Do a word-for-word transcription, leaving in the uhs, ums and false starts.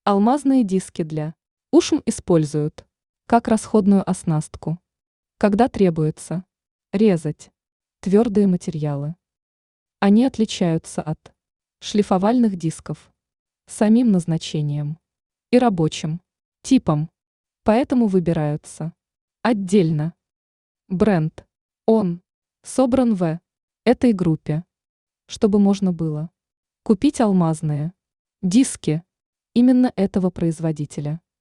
Алмазные диски для ушм используют как расходную оснастку, когда требуется резать твердые материалы. Они отличаются от шлифовальных дисков самим назначением и рабочим типом, поэтому выбираются отдельно. Бренд он собран в этой группе, чтобы можно было купить алмазные диски именно этого производителя.